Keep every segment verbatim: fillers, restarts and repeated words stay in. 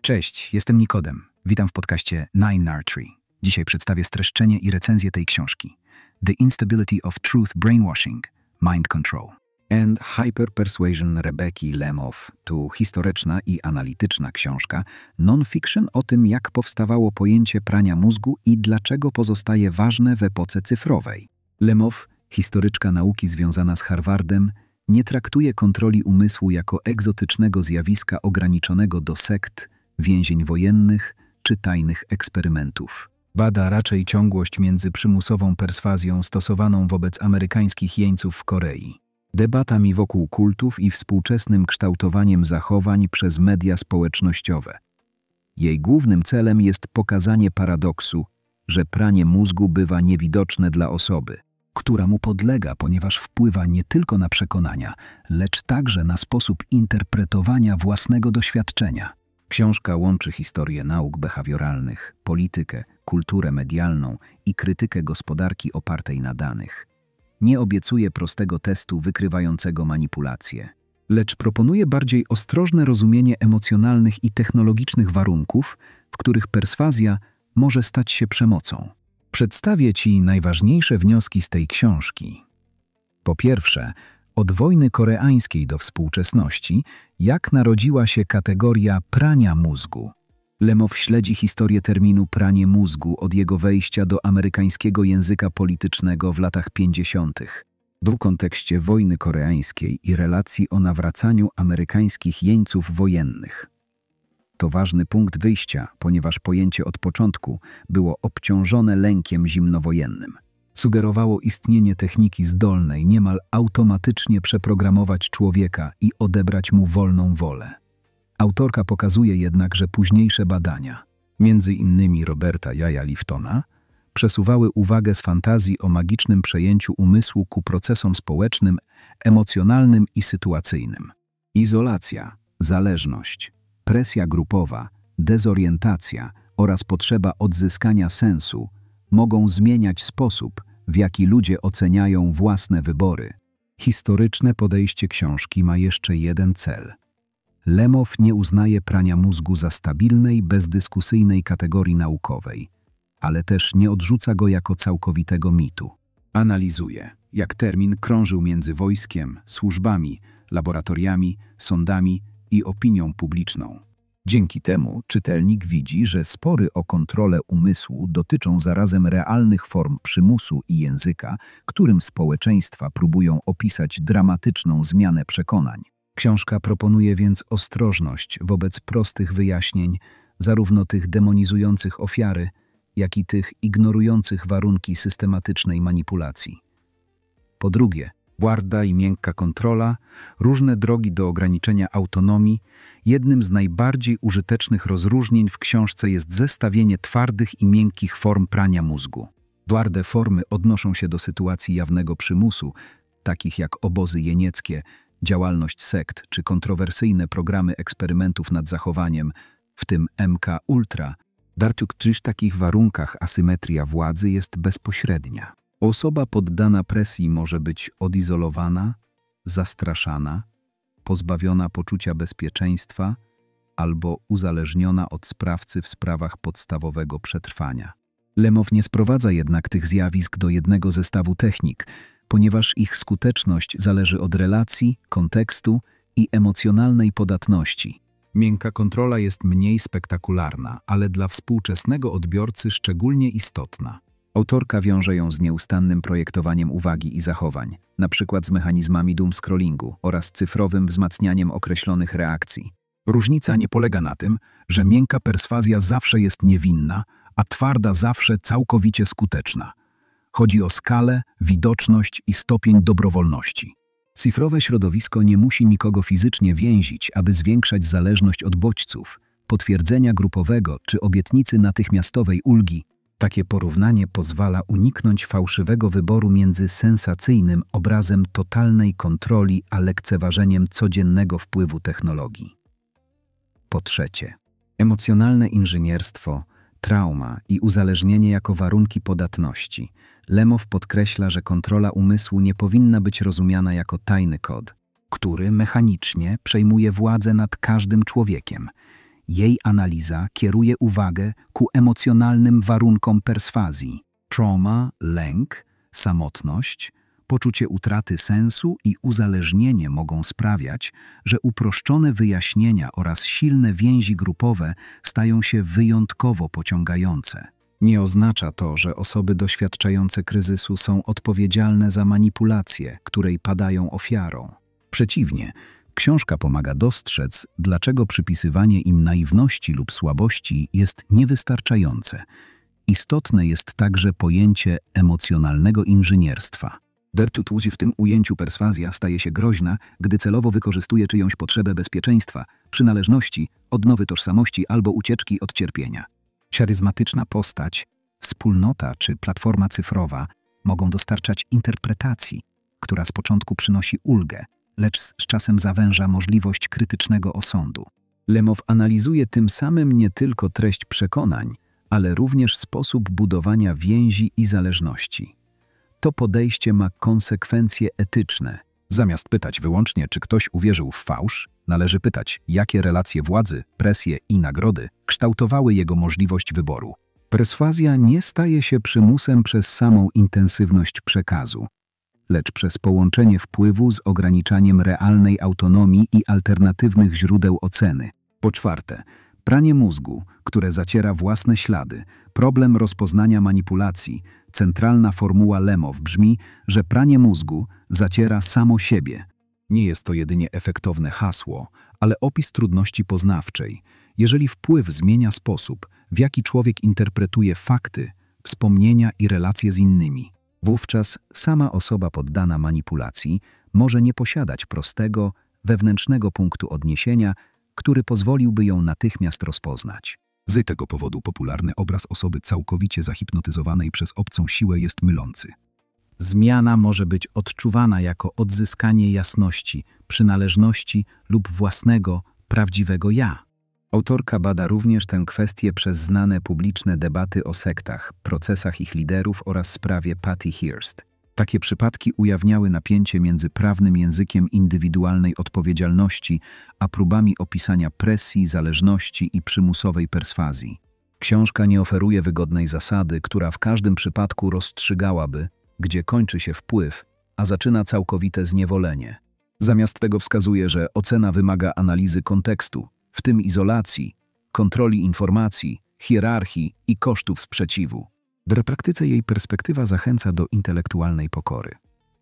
Cześć, jestem Nikodem. Witam w podcaście Nine Nar Tree. Dzisiaj przedstawię streszczenie i recenzję tej książki. The Instability of Truth Brainwashing, Mind Control and Hyper-Persuasion Rebeki Lemow to historyczna i analityczna książka non-fiction o tym, jak powstawało pojęcie prania mózgu i dlaczego pozostaje ważne w epoce cyfrowej. Lemow, historyczka nauki związana z Harvardem, nie traktuje kontroli umysłu jako egzotycznego zjawiska ograniczonego do sekt, więzień wojennych czy tajnych eksperymentów. Bada raczej ciągłość między przymusową perswazją stosowaną wobec amerykańskich jeńców w Korei, debatami wokół kultów i współczesnym kształtowaniem zachowań przez media społecznościowe. Jej głównym celem jest pokazanie paradoksu, że pranie mózgu bywa niewidoczne dla osoby, która mu podlega, ponieważ wpływa nie tylko na przekonania, lecz także na sposób interpretowania własnego doświadczenia. Książka łączy historię nauk behawioralnych, politykę, kulturę medialną i krytykę gospodarki opartej na danych. Nie obiecuje prostego testu wykrywającego manipulacje, lecz proponuje bardziej ostrożne rozumienie emocjonalnych i technologicznych warunków, w których perswazja może stać się przemocą. Przedstawię Ci najważniejsze wnioski z tej książki. Po pierwsze, od wojny koreańskiej do współczesności, jak narodziła się kategoria prania mózgu. Lemow śledzi historię terminu pranie mózgu od jego wejścia do amerykańskiego języka politycznego w latach pięćdziesiątych. W kontekście wojny koreańskiej i relacji o nawracaniu amerykańskich jeńców wojennych. To ważny punkt wyjścia, ponieważ pojęcie od początku było obciążone lękiem zimnowojennym. Sugerowało istnienie techniki zdolnej niemal automatycznie przeprogramować człowieka i odebrać mu wolną wolę. Autorka pokazuje jednak, że późniejsze badania, między innymi Roberta Jaja Liftona, przesuwały uwagę z fantazji o magicznym przejęciu umysłu ku procesom społecznym, emocjonalnym i sytuacyjnym. Izolacja, zależność, presja grupowa, dezorientacja oraz potrzeba odzyskania sensu mogą zmieniać sposób, w jaki ludzie oceniają własne wybory. Historyczne podejście książki ma jeszcze jeden cel. Lemow nie uznaje prania mózgu za stabilnej, bezdyskusyjnej kategorii naukowej, ale też nie odrzuca go jako całkowitego mitu. Analizuje, jak termin krążył między wojskiem, służbami, laboratoriami, sądami i opinią publiczną. Dzięki temu czytelnik widzi, że spory o kontrolę umysłu dotyczą zarazem realnych form przymusu i języka, którym społeczeństwa próbują opisać dramatyczną zmianę przekonań. Książka proponuje więc ostrożność wobec prostych wyjaśnień, zarówno tych demonizujących ofiary, jak i tych ignorujących warunki systematycznej manipulacji. Po drugie, twarda i miękka kontrola, różne drogi do ograniczenia autonomii. Jednym z najbardziej użytecznych rozróżnień w książce jest zestawienie twardych i miękkich form prania mózgu. Twarde formy odnoszą się do sytuacji jawnego przymusu, takich jak obozy jenieckie, działalność sekt czy kontrowersyjne programy eksperymentów nad zachowaniem, w tym M K Ultra. W takich warunkach asymetria władzy jest bezpośrednia. Osoba poddana presji może być odizolowana, zastraszana, pozbawiona poczucia bezpieczeństwa albo uzależniona od sprawcy w sprawach podstawowego przetrwania. Lemow nie sprowadza jednak tych zjawisk do jednego zestawu technik, ponieważ ich skuteczność zależy od relacji, kontekstu i emocjonalnej podatności. Miękka kontrola jest mniej spektakularna, ale dla współczesnego odbiorcy szczególnie istotna. Autorka wiąże ją z nieustannym projektowaniem uwagi i zachowań, na przykład z mechanizmami doomscrollingu oraz cyfrowym wzmacnianiem określonych reakcji. Różnica nie polega na tym, że miękka perswazja zawsze jest niewinna, a twarda zawsze całkowicie skuteczna. Chodzi o skalę, widoczność i stopień dobrowolności. Cyfrowe środowisko nie musi nikogo fizycznie więzić, aby zwiększać zależność od bodźców, potwierdzenia grupowego czy obietnicy natychmiastowej ulgi. Takie porównanie pozwala uniknąć fałszywego wyboru między sensacyjnym obrazem totalnej kontroli a lekceważeniem codziennego wpływu technologii. Po trzecie, emocjonalne inżynierstwo, trauma i uzależnienie jako warunki podatności. Lemow podkreśla, że kontrola umysłu nie powinna być rozumiana jako tajny kod, który mechanicznie przejmuje władzę nad każdym człowiekiem. Jej analiza kieruje uwagę ku emocjonalnym warunkom perswazji. Trauma, lęk, samotność, poczucie utraty sensu i uzależnienie mogą sprawiać, że uproszczone wyjaśnienia oraz silne więzi grupowe stają się wyjątkowo pociągające. Nie oznacza to, że osoby doświadczające kryzysu są odpowiedzialne za manipulację, której padają ofiarą. Przeciwnie, książka pomaga dostrzec, dlaczego przypisywanie im naiwności lub słabości jest niewystarczające. Istotne jest także pojęcie emocjonalnego inżynierstwa. W tym ujęciu perswazja staje się groźna, gdy celowo wykorzystuje czyjąś potrzebę bezpieczeństwa, przynależności, odnowy tożsamości albo ucieczki od cierpienia. Charyzmatyczna postać, wspólnota czy platforma cyfrowa mogą dostarczać interpretacji, która z początku przynosi ulgę, lecz z czasem zawęża możliwość krytycznego osądu. Lemow analizuje tym samym nie tylko treść przekonań, ale również sposób budowania więzi i zależności. To podejście ma konsekwencje etyczne. Zamiast pytać wyłącznie, czy ktoś uwierzył w fałsz, należy pytać, jakie relacje władzy, presje i nagrody kształtowały jego możliwość wyboru. Perswazja nie staje się przymusem przez samą intensywność przekazu, lecz przez połączenie wpływu z ograniczaniem realnej autonomii i alternatywnych źródeł oceny. Po czwarte, pranie mózgu, które zaciera własne ślady, problem rozpoznania manipulacji. Centralna formuła Lemow brzmi, że pranie mózgu zaciera samo siebie. Nie jest to jedynie efektowne hasło, ale opis trudności poznawczej. Jeżeli wpływ zmienia sposób, w jaki człowiek interpretuje fakty, wspomnienia i relacje z innymi, wówczas sama osoba poddana manipulacji może nie posiadać prostego, wewnętrznego punktu odniesienia, który pozwoliłby ją natychmiast rozpoznać. Z tego powodu popularny obraz osoby całkowicie zahipnotyzowanej przez obcą siłę jest mylący. Zmiana może być odczuwana jako odzyskanie jasności, przynależności lub własnego, prawdziwego ja. Autorka bada również tę kwestię przez znane publiczne debaty o sektach, procesach ich liderów oraz sprawie Patty Hearst. Takie przypadki ujawniały napięcie między prawnym językiem indywidualnej odpowiedzialności, a próbami opisania presji, zależności i przymusowej perswazji. Książka nie oferuje wygodnej zasady, która w każdym przypadku rozstrzygałaby, gdzie kończy się wpływ, a zaczyna całkowite zniewolenie. Zamiast tego wskazuje, że ocena wymaga analizy kontekstu, w tym izolacji, kontroli informacji, hierarchii i kosztów sprzeciwu. W praktyce jej perspektywa zachęca do intelektualnej pokory.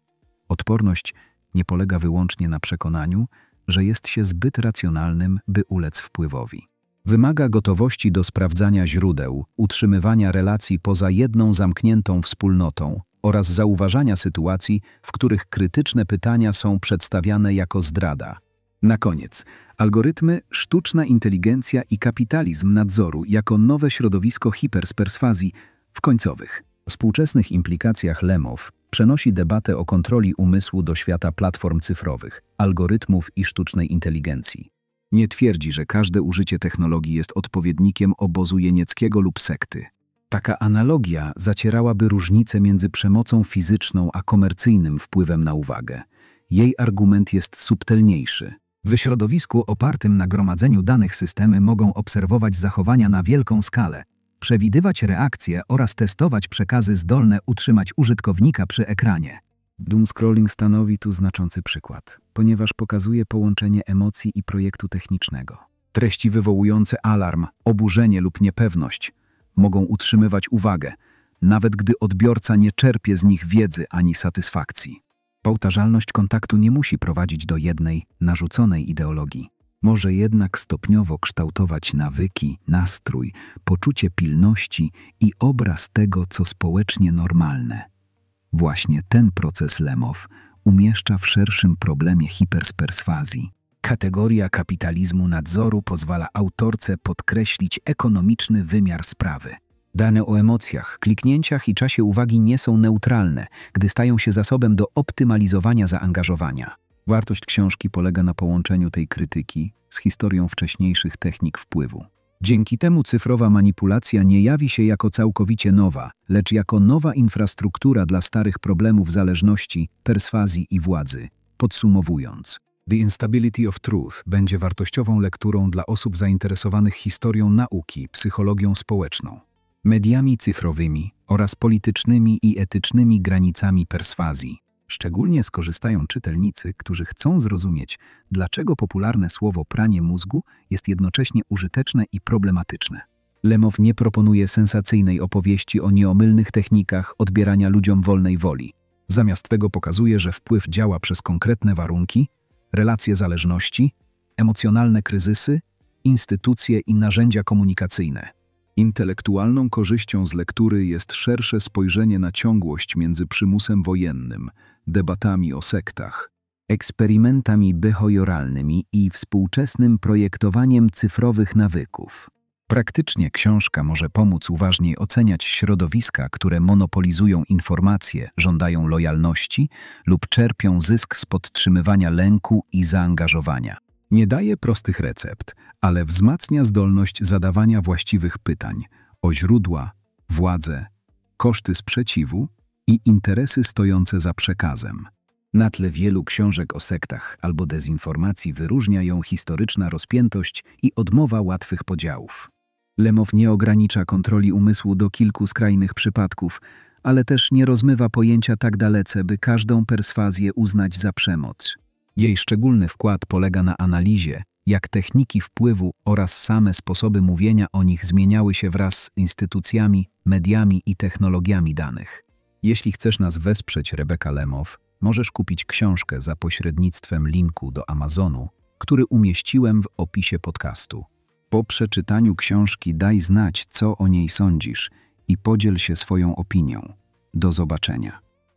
Odporność nie polega wyłącznie na przekonaniu, że jest się zbyt racjonalnym, by ulec wpływowi. Wymaga gotowości do sprawdzania źródeł, utrzymywania relacji poza jedną zamkniętą wspólnotą oraz zauważania sytuacji, w których krytyczne pytania są przedstawiane jako zdrada. Na koniec, algorytmy, sztuczna inteligencja i kapitalizm nadzoru jako nowe środowisko hipersperswazji w końcowych, współczesnych implikacjach Lemow przenosi debatę o kontroli umysłu do świata platform cyfrowych, algorytmów i sztucznej inteligencji. Nie twierdzi, że każde użycie technologii jest odpowiednikiem obozu jenieckiego lub sekty. Taka analogia zacierałaby różnicę między przemocą fizyczną a komercyjnym wpływem na uwagę. Jej argument jest subtelniejszy. W środowisku opartym na gromadzeniu danych systemy mogą obserwować zachowania na wielką skalę, przewidywać reakcje oraz testować przekazy zdolne utrzymać użytkownika przy ekranie. Doomscrolling stanowi tu znaczący przykład, ponieważ pokazuje połączenie emocji i projektu technicznego. Treści wywołujące alarm, oburzenie lub niepewność mogą utrzymywać uwagę, nawet gdy odbiorca nie czerpie z nich wiedzy ani satysfakcji. Powtarzalność kontaktu nie musi prowadzić do jednej, narzuconej ideologii. Może jednak stopniowo kształtować nawyki, nastrój, poczucie pilności i obraz tego, co społecznie normalne. Właśnie ten proces Lemow umieszcza w szerszym problemie hipersperswazji. Kategoria kapitalizmu nadzoru pozwala autorce podkreślić ekonomiczny wymiar sprawy. Dane o emocjach, kliknięciach i czasie uwagi nie są neutralne, gdy stają się zasobem do optymalizowania zaangażowania. Wartość książki polega na połączeniu tej krytyki z historią wcześniejszych technik wpływu. Dzięki temu cyfrowa manipulacja nie jawi się jako całkowicie nowa, lecz jako nowa infrastruktura dla starych problemów zależności, perswazji i władzy. Podsumowując, The Instability of Truth będzie wartościową lekturą dla osób zainteresowanych historią nauki, psychologią społeczną, mediami cyfrowymi oraz politycznymi i etycznymi granicami perswazji. Szczególnie skorzystają czytelnicy, którzy chcą zrozumieć, dlaczego popularne słowo pranie mózgu jest jednocześnie użyteczne i problematyczne. Lemow nie proponuje sensacyjnej opowieści o nieomylnych technikach odbierania ludziom wolnej woli. Zamiast tego pokazuje, że wpływ działa przez konkretne warunki, relacje zależności, emocjonalne kryzysy, instytucje i narzędzia komunikacyjne. Intelektualną korzyścią z lektury jest szersze spojrzenie na ciągłość między przymusem wojennym, debatami o sektach, eksperymentami behawioralnymi i współczesnym projektowaniem cyfrowych nawyków. Praktycznie książka może pomóc uważniej oceniać środowiska, które monopolizują informacje, żądają lojalności lub czerpią zysk z podtrzymywania lęku i zaangażowania. Nie daje prostych recept, ale wzmacnia zdolność zadawania właściwych pytań o źródła, władzę, koszty sprzeciwu i interesy stojące za przekazem. Na tle wielu książek o sektach albo dezinformacji wyróżnia ją historyczna rozpiętość i odmowa łatwych podziałów. Lemow nie ogranicza kontroli umysłu do kilku skrajnych przypadków, ale też nie rozmywa pojęcia tak dalece, by każdą perswazję uznać za przemoc. Jej szczególny wkład polega na analizie, jak techniki wpływu oraz same sposoby mówienia o nich zmieniały się wraz z instytucjami, mediami i technologiami danych. Jeśli chcesz nas wesprzeć, Rebecca Lemow, możesz kupić książkę za pośrednictwem linku do Amazonu, który umieściłem w opisie podcastu. Po przeczytaniu książki daj znać, co o niej sądzisz i podziel się swoją opinią. Do zobaczenia.